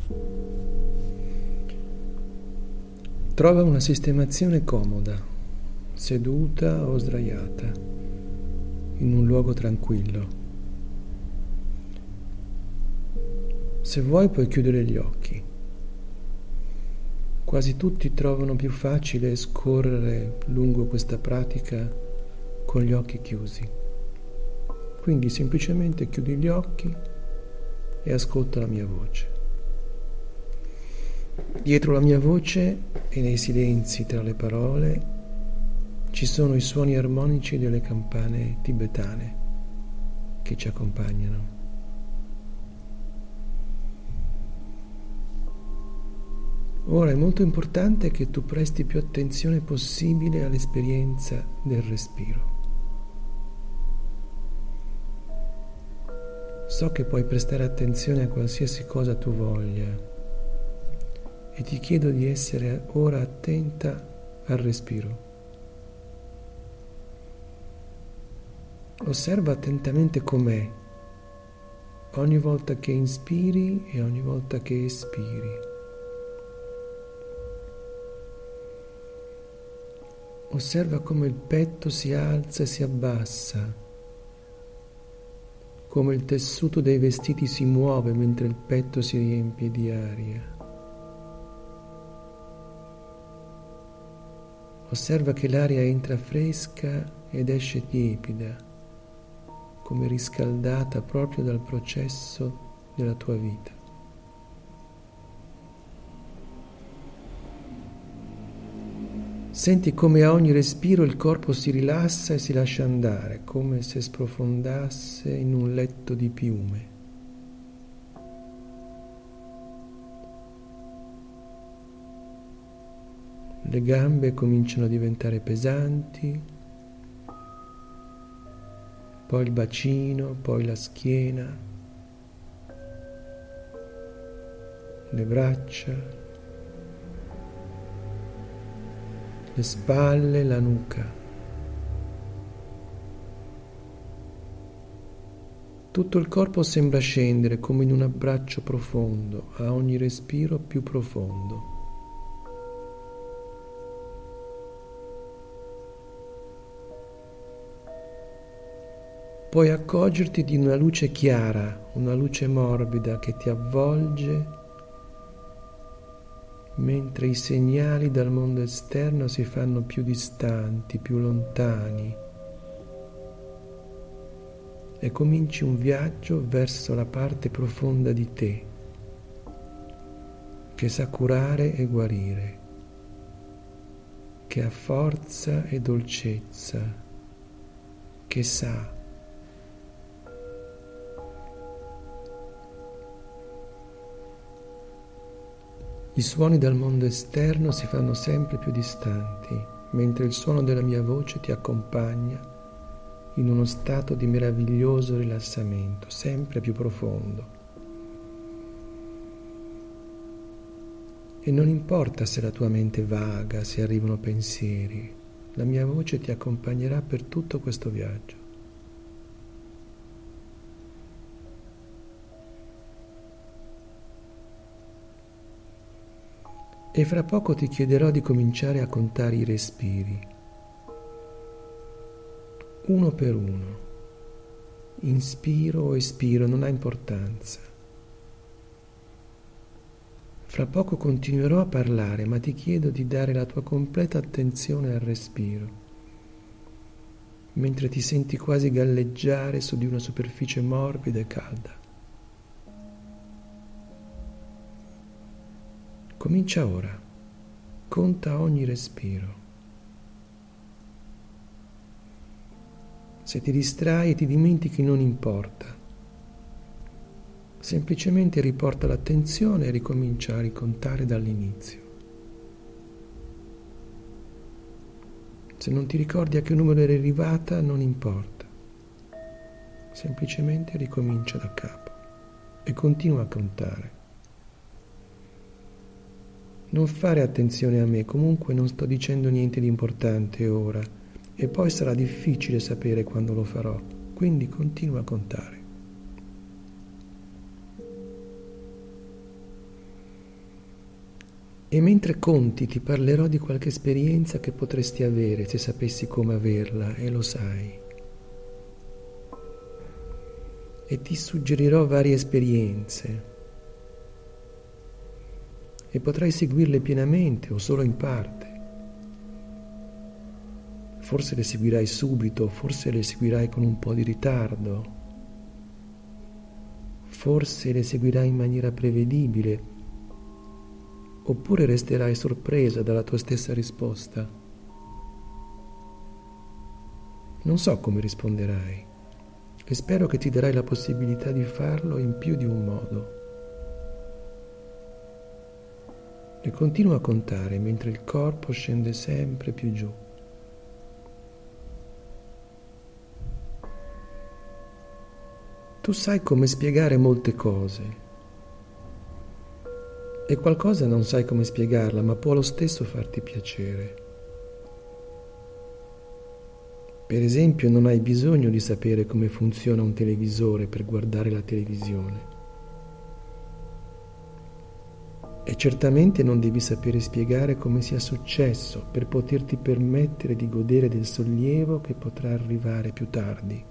Trova una sistemazione comoda, seduta o sdraiata, in un luogo tranquillo. Se vuoi puoi chiudere gli occhi. Quasi tutti trovano più facile scorrere lungo questa pratica con gli occhi chiusi. Quindi semplicemente chiudi gli occhi e ascolta la mia voce. Dietro la mia voce e nei silenzi tra le parole ci sono i suoni armonici delle campane tibetane che ci accompagnano. Ora è molto importante che tu presti più attenzione possibile all'esperienza del respiro. So che puoi prestare attenzione a qualsiasi cosa tu voglia e ti chiedo di essere ora attenta al respiro. Osserva attentamente com'è ogni volta che inspiri e ogni volta che espiri. Osserva come il petto si alza e si abbassa, come il tessuto dei vestiti si muove mentre il petto si riempie di aria. Osserva che l'aria entra fresca ed esce tiepida, come riscaldata proprio dal processo della tua vita. Senti come a ogni respiro il corpo si rilassa e si lascia andare, come se sprofondasse in un letto di piume. Le gambe cominciano a diventare pesanti, poi il bacino, poi la schiena, le braccia, le spalle, la nuca. Tutto il corpo sembra scendere come in un abbraccio profondo, a ogni respiro più profondo. Puoi accorgerti di una luce chiara, una luce morbida che ti avvolge mentre i segnali dal mondo esterno si fanno più distanti, più lontani e cominci un viaggio verso la parte profonda di te che sa curare e guarire, che ha forza e dolcezza, che sa. I suoni dal mondo esterno si fanno sempre più distanti, mentre il suono della mia voce ti accompagna in uno stato di meraviglioso rilassamento, sempre più profondo. E non importa se la tua mente vaga, se arrivano pensieri, la mia voce ti accompagnerà per tutto questo viaggio. E fra poco ti chiederò di cominciare a contare i respiri, uno per uno. Inspiro o espiro, non ha importanza. Fra poco continuerò a parlare, ma ti chiedo di dare la tua completa attenzione al respiro, mentre ti senti quasi galleggiare su di una superficie morbida e calda. Comincia ora, conta ogni respiro. Se ti distrai e ti dimentichi non importa, semplicemente riporta l'attenzione e ricomincia a ricontare dall'inizio. Se non ti ricordi a che numero eri arrivata non importa, semplicemente ricomincia da capo e continua a contare. Non fare attenzione a me, comunque non sto dicendo niente di importante ora e poi sarà difficile sapere quando lo farò, quindi continua a contare. E mentre conti ti parlerò di qualche esperienza che potresti avere se sapessi come averla, e lo sai. E ti suggerirò varie esperienze e potrai seguirle pienamente o solo in parte. Forse le seguirai subito, forse le seguirai con un po' di ritardo, forse le seguirai in maniera prevedibile, oppure resterai sorpresa dalla tua stessa risposta. Non so come risponderai e spero che ti darai la possibilità di farlo in più di un modo. E continua a contare mentre il corpo scende sempre più giù. Tu sai come spiegare molte cose e qualcosa non sai come spiegarla, ma può lo stesso farti piacere. Per esempio, non hai bisogno di sapere come funziona un televisore per guardare la televisione. E certamente non devi sapere spiegare come sia successo per poterti permettere di godere del sollievo che potrà arrivare più tardi.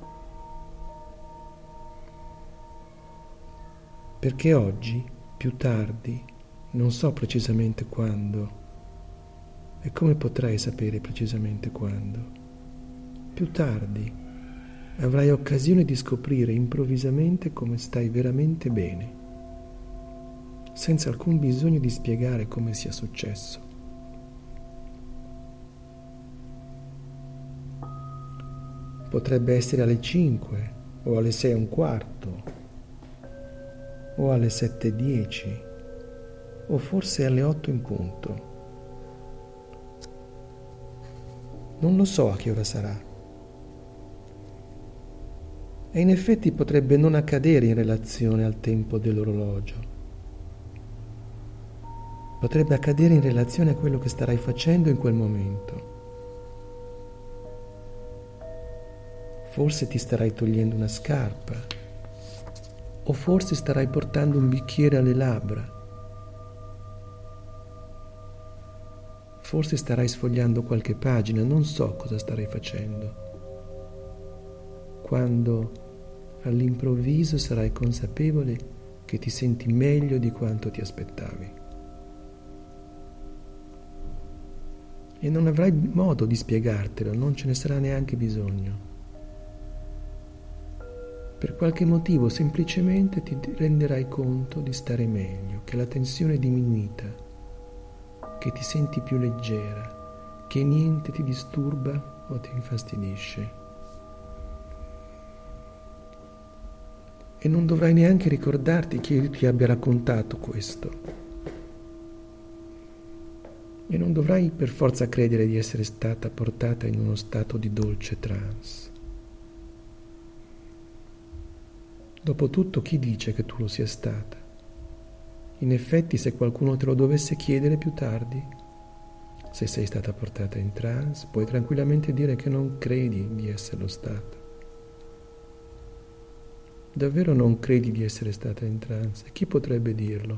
Perché oggi, più tardi, non so precisamente quando. E come potrai sapere precisamente quando? Più tardi avrai occasione di scoprire improvvisamente come stai veramente bene, senza alcun bisogno di spiegare come sia successo. Potrebbe essere alle 5 o alle 6:15 o alle 7:10 o forse alle 8 in punto. Non lo so a che ora sarà. E in effetti potrebbe non accadere in relazione al tempo dell'orologio. Potrebbe accadere in relazione a quello che starai facendo in quel momento. Forse ti starai togliendo una scarpa, o forse starai portando un bicchiere alle labbra. Forse starai sfogliando qualche pagina, non so cosa starai facendo. Quando all'improvviso sarai consapevole che ti senti meglio di quanto ti aspettavi. E non avrai modo di spiegartelo, non ce ne sarà neanche bisogno. Per qualche motivo semplicemente ti renderai conto di stare meglio, che la tensione è diminuita, che ti senti più leggera, che niente ti disturba o ti infastidisce. E non dovrai neanche ricordarti che io ti abbia raccontato questo. E non dovrai per forza credere di essere stata portata in uno stato di dolce trance. Dopotutto, chi dice che tu lo sia stata? In effetti, se qualcuno te lo dovesse chiedere più tardi, se sei stata portata in trance, puoi tranquillamente dire che non credi di esserlo stata. Davvero non credi di essere stata in trance? Chi potrebbe dirlo?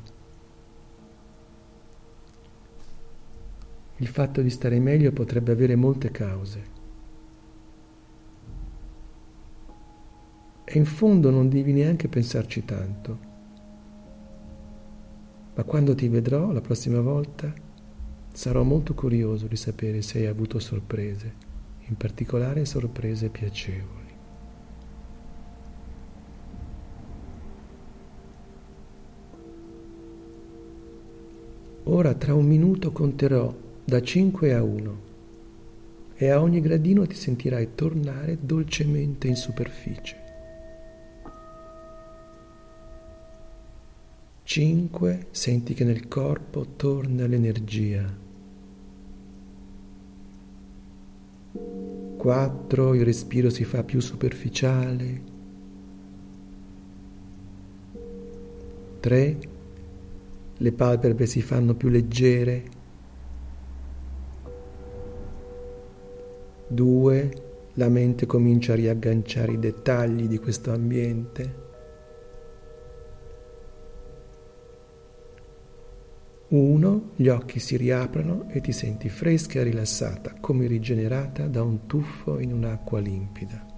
Il fatto di stare meglio potrebbe avere molte cause. E in fondo non devi neanche pensarci tanto. Ma quando ti vedrò la prossima volta, sarò molto curioso di sapere se hai avuto sorprese, in particolare sorprese piacevoli. Ora tra un minuto conterò da 5 a 1 e a ogni gradino ti sentirai tornare dolcemente in superficie. 5, senti che nel corpo torna l'energia. 4, il respiro si fa più superficiale. 3, le palpebre si fanno più leggere. 2, la mente comincia a riagganciare i dettagli di questo ambiente. 1, gli occhi si riaprono e ti senti fresca e rilassata, come rigenerata da un tuffo in un'acqua limpida.